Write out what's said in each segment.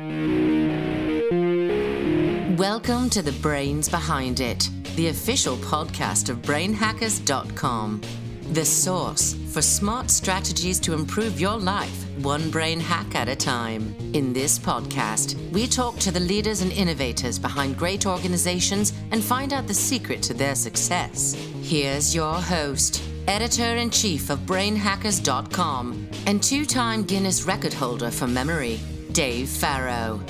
Welcome to The Brains Behind It, the official podcast of brainhackers.com. The source for smart strategies to improve your life, one brain hack at a time. In this podcast, we talk to the leaders and innovators behind great organizations and find out the secret to their success. Here's your host, editor-in-chief of brainhackers.com and two-time Guinness record holder for memory, Dave Farrow.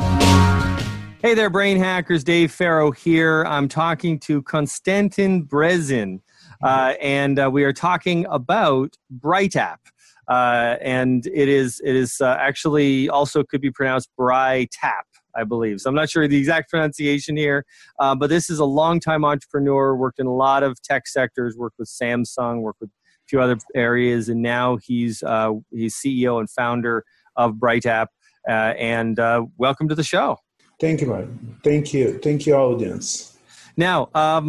Hey there, brain hackers. Dave Farrow here. I'm talking to Konstantin Brezin. And we are talking about BrightApp, and it is actually also could be pronounced BrightApp, I believe. So I'm not sure the exact pronunciation here, but this is a longtime entrepreneur, worked in a lot of tech sectors, worked with Samsung, worked with a few other areas, and now he's CEO and founder of BrightApp. And welcome to the show. Thank you, man. Thank you, audience. Now,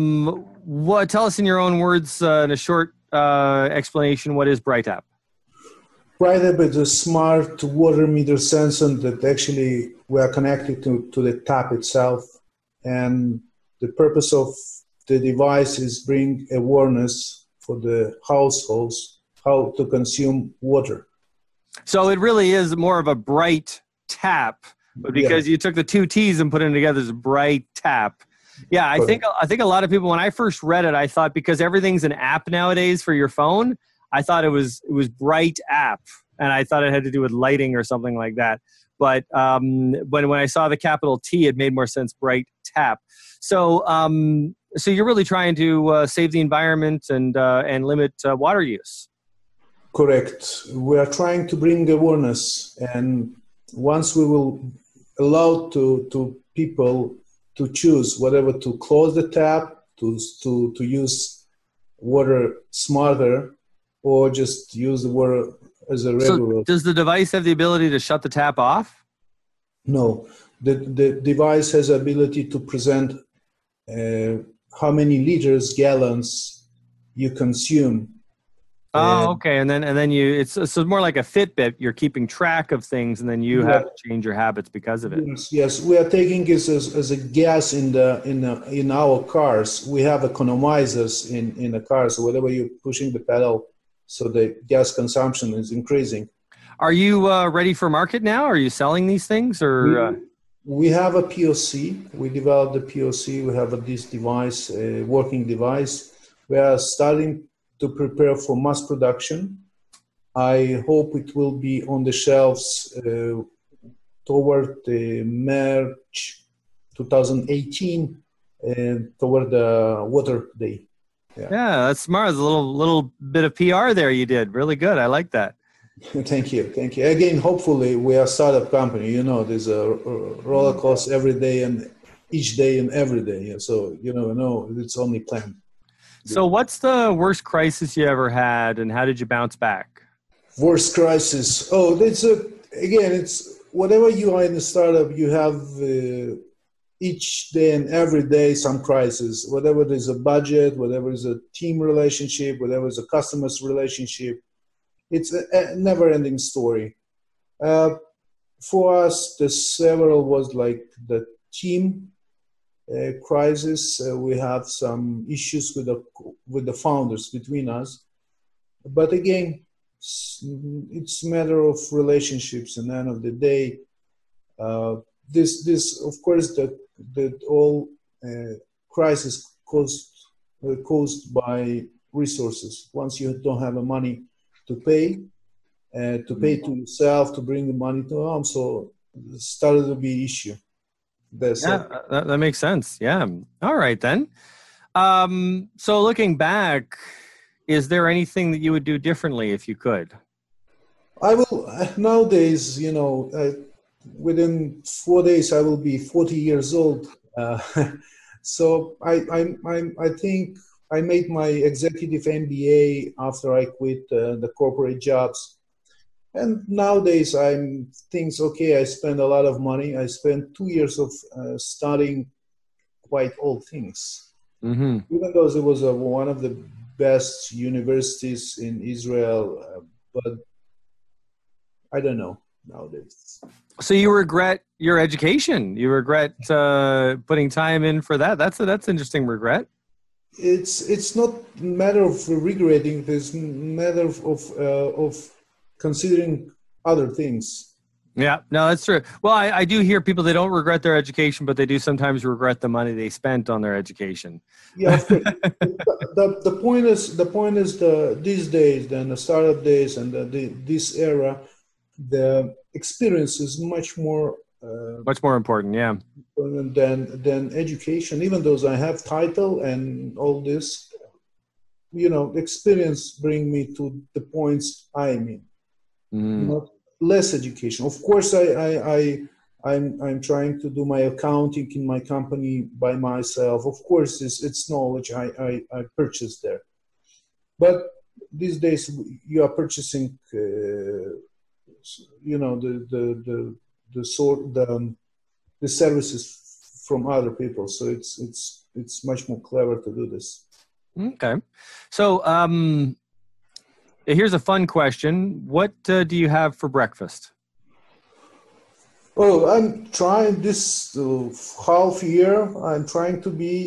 tell us in your own words, in a short explanation, what is BrightApp? BrightApp is a smart water meter sensor that actually we are connected to the tap itself. And the purpose of the device is bring awareness for the households how to consume water. So it really is more of a bright tap, but because you took the two T's and put them together as BrightApp. Yeah, I think a lot of people, when I first read it, I thought because everything's an app nowadays for your phone, I thought it was BrightApp, and I thought it had to do with lighting or something like that. But when I saw the capital T, it made more sense, BrightApp. So you're really trying to save the environment and limit water use. Correct. We are trying to bring awareness, and once we will allow to people to choose whether to close the tap, to use water smarter, or just use the water as a regular. So does the device have the ability to shut the tap off? No. The device has the ability to present how many liters, gallons you consume. Oh, okay. And then it's more like a Fitbit. You're keeping track of things, and then you have to change your habits because of it. Yes. We are taking this as a gas in our cars. We have economizers in the car. So whenever you're pushing the pedal, so the gas consumption is increasing. Are you ready for market now? Are you selling these things, or? We have a POC. We developed a POC. We have this device, a working device. We are starting to prepare for mass production. I hope it will be on the shelves toward March 2018, toward the Water Day. Yeah, that's smart. There's a little bit of PR there you did. Really good. I like that. Thank you. Again, hopefully we are a startup company. You know, there's a roller coaster every day and each day and every day. So, it's only planned. So what's the worst crisis you ever had, and how did you bounce back? Worst crisis? Oh, it's whatever you are in the startup, you have each day and every day some crisis. Whatever there's a budget, whatever is a team relationship, whatever is a customer's relationship, it's a never-ending story. For us, the several was like the team crisis. We have some issues with the founders between us, but again, it's a matter of relationships. And at the end of the day, this of course that all crisis caused by resources. Once you don't have the money to pay to yourself to bring the money to home, so it started to be issue. That makes sense. Yeah. All right, then. So looking back, is there anything that you would do differently if you could? I will. Nowadays, within 4 days, I will be 40 years old. So I think I made my executive MBA after I quit the corporate jobs. And nowadays I spend a lot of money. I spent 2 years of studying quite old things. Mm-hmm. Even though it was one of the best universities in Israel, but I don't know. nowadays. So you regret your education? You regret putting time in for that? That's interesting regret. It's not a matter of regretting. It's a matter of considering other things. Yeah, no, that's true. Well, I do hear people, they don't regret their education, but they do sometimes regret the money they spent on their education. Yeah, of course. the point is these days, then the startup days and this era, the experience is much more important. Yeah. Than education. Even though I have title and all this, experience bring me to the points I'm in. Not less education. Of course, I'm trying to do my accounting in my company by myself. Of course, it's knowledge I purchased there. But these days you are purchasing, the services from other people. So it's much more clever to do this. Okay, so here's a fun question. What do you have for breakfast? Oh, I'm trying this half year. I'm trying to be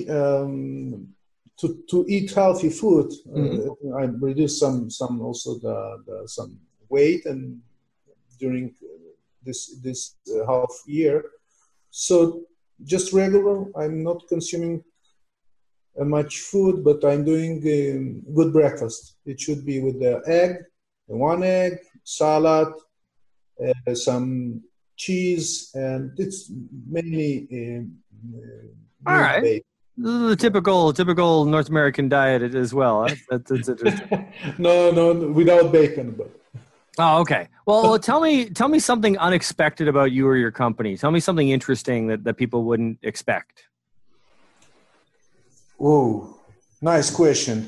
to eat healthy food. I reduced some also some weight and during this half year. So just regular. I'm not consuming much food, but I'm doing good breakfast. It should be with the one egg, salad, some cheese, and it's mainly all right. Baked. The typical North American diet as well. That's interesting. No, without bacon, but. Oh, okay. Well, tell me something unexpected about you or your company. Tell me something interesting that people wouldn't expect. Oh, nice question.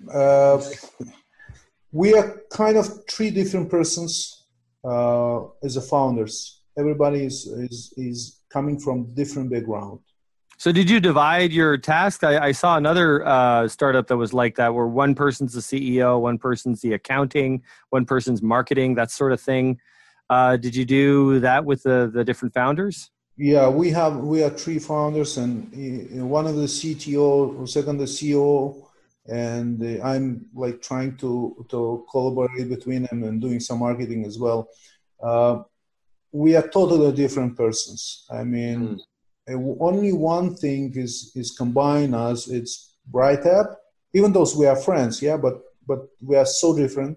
We are kind of three different persons as a founders. Everybody is coming from different background. So did you divide your task? I saw another startup that was like that, where one person's the CEO, one person's the accounting, one person's marketing, that sort of thing. Did you do that with the different founders? Yeah, we are three founders, and one of the CTO, second the CEO, and I'm like trying to collaborate between them and doing some marketing as well. We are totally different persons. I mean, only one thing is combine us. It's BrightApp. Even though we are friends, yeah, but we are so different.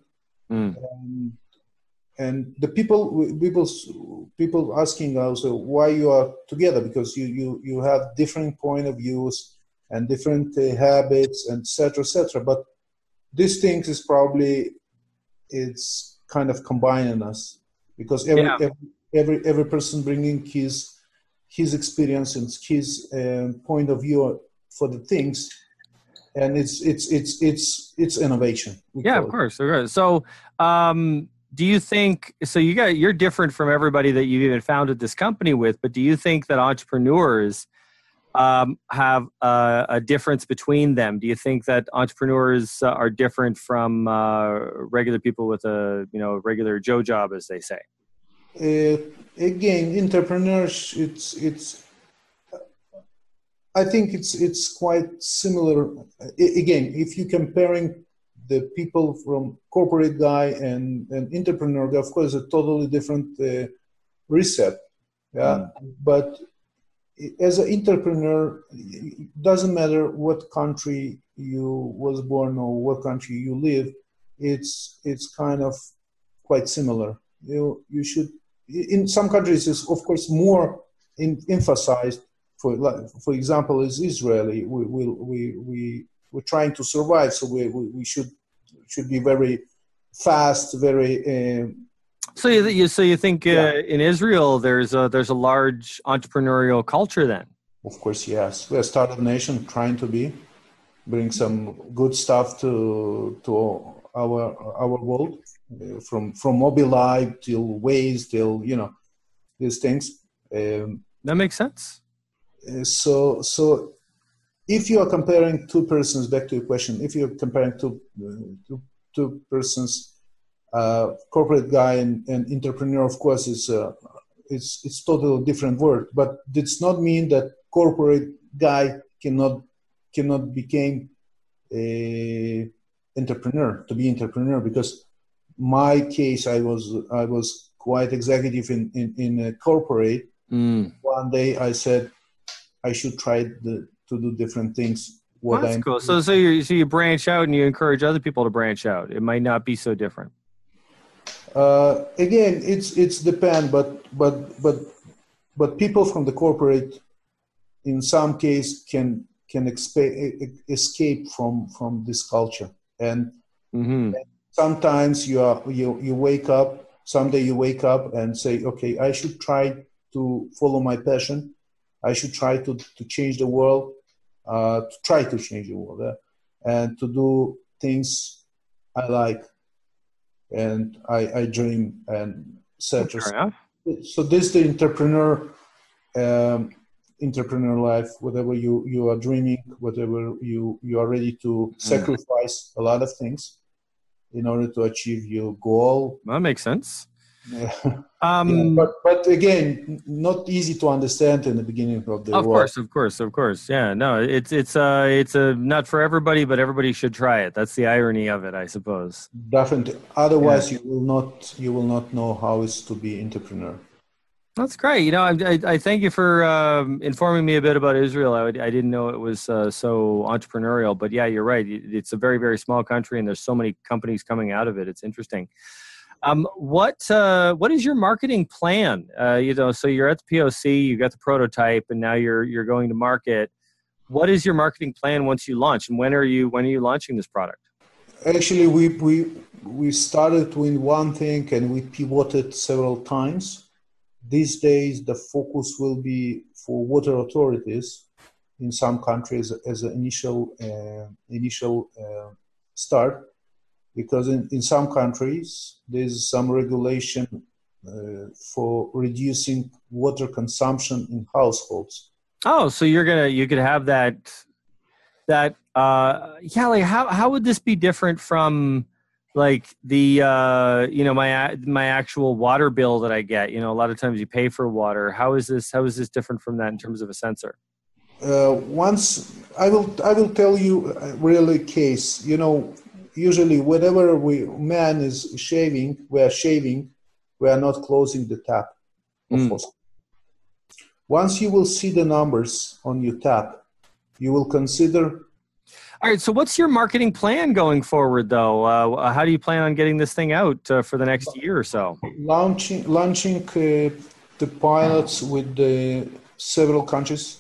And the people asking us why you are together, because you have different point of views and different habits, and et cetera. But this thing is probably it's kind of combining us, because every person bringing his experience and his point of view for the things, and it's innovation. Yeah, of course. So. Do you think, so you're different from everybody that you've even founded this company with, but do you think that entrepreneurs have a difference between them? Do you think that entrepreneurs are different from regular people with a regular Joe job, as they say? Again, entrepreneurs, I think it's quite similar. Again, if you're comparing the people from corporate guy and entrepreneur guy, of course, a totally different recipe. Yeah, but as an entrepreneur, it doesn't matter what country you was born or what country you live. It's kind of quite similar. You should, in some countries, is of course more emphasized. For example, is Israeli. We're trying to survive, so we should be very fast, very. So you think in Israel there's a large entrepreneurial culture then? Of course, yes. We're a startup nation, trying to bring some good stuff to our world, from Mobileye till Waze till these things. That makes sense. So if you are comparing two persons, back to your question, if you're comparing two persons, corporate guy and entrepreneur, of course, is it's totally different word. But it's not mean that corporate guy cannot become a entrepreneur, to be entrepreneur, because my case, I was quite executive in a corporate. One day I said I should try to do different things. That's cool. So you branch out and you encourage other people to branch out. It might not be so different. Again, it's depend, but people from the corporate, in some case, can escape from this culture, and sometimes you wake up. Someday you wake up and say, okay, I should try to follow my passion. I should try to change the world, to try to change the world, and to do things I like, and I dream and such. So this is the entrepreneur life. Whatever you are dreaming, whatever you are ready to sacrifice a lot of things in order to achieve your goal. That makes sense. Yeah. But again, not easy to understand in the beginning of the world. Of course. Yeah, no, it's a not for everybody, but everybody should try it. That's the irony of it, I suppose. Definitely. Otherwise, you will not know how it's to be entrepreneur. That's great. You know, I thank you for informing me a bit about Israel. I didn't know it was so entrepreneurial, but yeah, you're right. It's a very, very small country, and there's so many companies coming out of it. It's interesting. What is your marketing plan? So you're at the POC, you got the prototype, and now you're going to market. What is your marketing plan once you launch, and when are you launching this product? Actually, we started doing one thing and we pivoted several times. These days, the focus will be for water authorities in some countries as an initial start. Because in some countries, there's some regulation for reducing water consumption in households. Oh, so you could have that. Like how would this be different from like the my actual water bill that I get? You know, a lot of times you pay for water. How is this different from that in terms of a sensor? Once I will tell you a real case. You know. Usually, whenever man is shaving, we are not closing the tap. Of course. Once you will see the numbers on your tap, you will consider. All right. So, what's your marketing plan going forward, though? How do you plan on getting this thing out for the next year or so? Launching the pilots with several countries.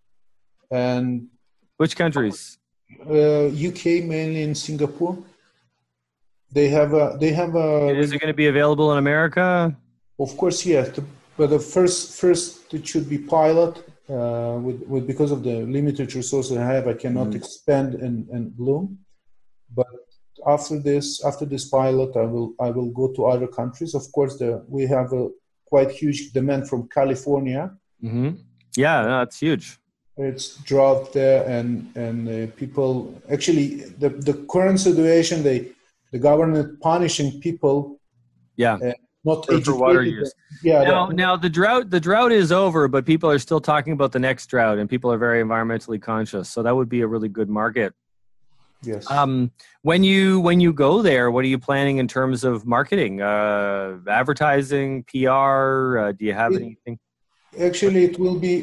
And which countries? UK, mainly in Singapore. They have a. Is it going to be available in America? Of course, yes. But the first it should be pilot. With because of the limited resources I have, I cannot expand and bloom. But after this pilot, I will go to other countries. Of course, we have a quite huge demand from California. Mm-hmm. Yeah, that's huge. It's drought there, and people actually the current situation, the government punishing people. Yeah. Not for water use. Yeah. Now the drought is over, but people are still talking about the next drought, and people are very environmentally conscious. So that would be a really good market. Yes. When you go there, what are you planning in terms of marketing, advertising, PR? Do you have anything? Actually, it will be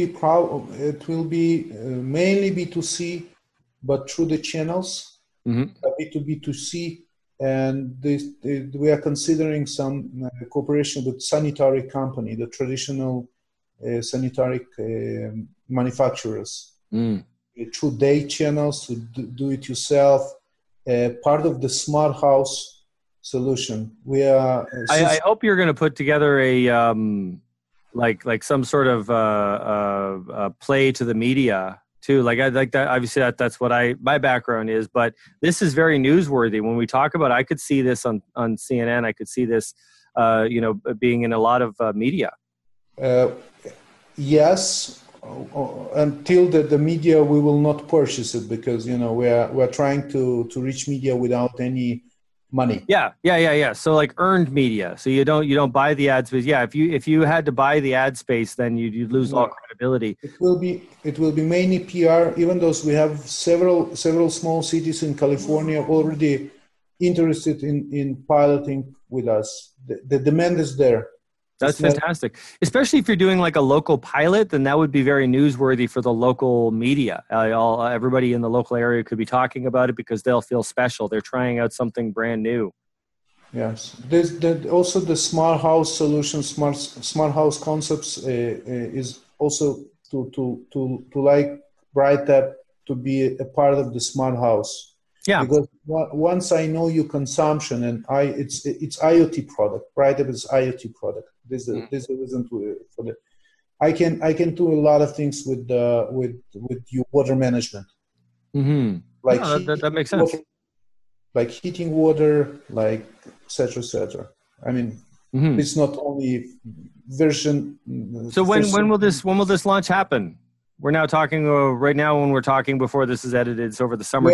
mainly B2C, but through the channels, B2B2C, and we are considering some cooperation with sanitary company, the traditional sanitary manufacturers, through their channels to do it yourself. Part of the smart house solution. We are. I hope you're going to put together a. Like some sort of play to the media too. Like I like that. Obviously, that's what my background is. But this is very newsworthy. When we talk about, I could see this on CNN. I could see this, being in a lot of media. Yes, until the media, we will not purchase it because we're trying to reach media without any money. Yeah. So like earned media. So you don't buy the ad space. Yeah, if you had to buy the ad space, then you'd lose all credibility. It will be mainly PR. Even though we have several small cities in California already interested in piloting with us. The demand is there. That's fantastic. Especially if you're doing like a local pilot, then that would be very newsworthy for the local media. Everybody in the local area could be talking about it because they'll feel special. They're trying out something brand new. Yes. There's also the smart house solution, smart house concepts is also to like BrightTap to be a part of the smart house. Yeah. Because once I know your consumption and it's IoT product. BrightTap is IoT product. There's a reason for that. I can do a lot of things with your water management. Mm-hmm. Like that makes sense. Water, like heating water, like etc. I mean, it's not only version. So when will this launch happen? We're now talking right now when we're talking before this is edited. It's over the summer.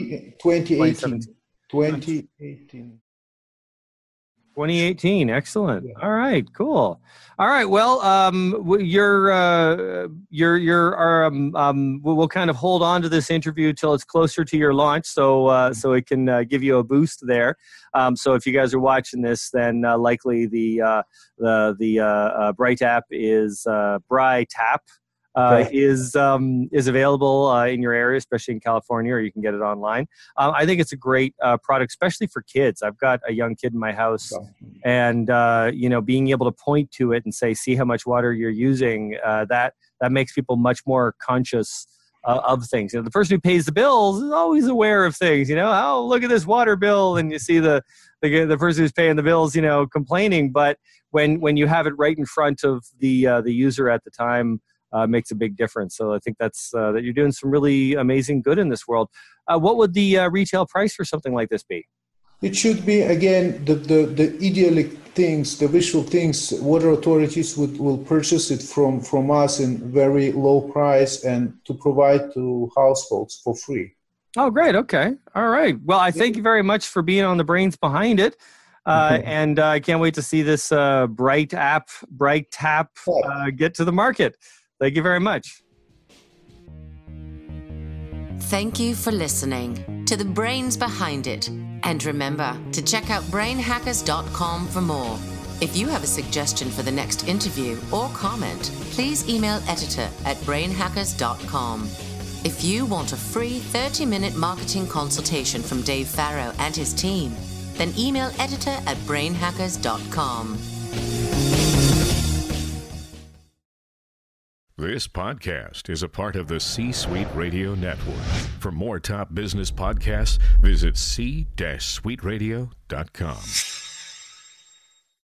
2018. Excellent. Yeah. All right. Cool. All right. Well, we'll kind of hold on to this interview till it's closer to your launch, so it can give you a boost there. So if you guys are watching this, then likely the BrightTap is BrightTap. Is available in your area, especially in California, or you can get it online. I think it's a great product, especially for kids. I've got a young kid in my house, and being able to point to it and say, "See how much water you're using," that makes people much more conscious of things. The person who pays the bills is always aware of things. Oh, look at this water bill, and you see the person who's paying the bills, complaining. But when you have it right in front of the user at the time. Makes a big difference. So I think that's that you're doing some really amazing good in this world. What would the retail price for something like this be? It should be, again, the idyllic things, the visual things. Water authorities will purchase it from us in very low price and to provide to households for free. Oh, great. Okay. All right. Well, I thank you very much for being on the brains behind it. And I can't wait to see this BrightTap get to the market. Thank you very much. Thank you for listening to the brains behind it. And remember to check out brainhackers.com for more. If you have a suggestion for the next interview or comment, please email editor@brainhackers.com. If you want a free 30-minute marketing consultation from Dave Farrow and his team, then email editor@brainhackers.com. This podcast is a part of the C-Suite Radio Network. For more top business podcasts, visit c-suiteradio.com.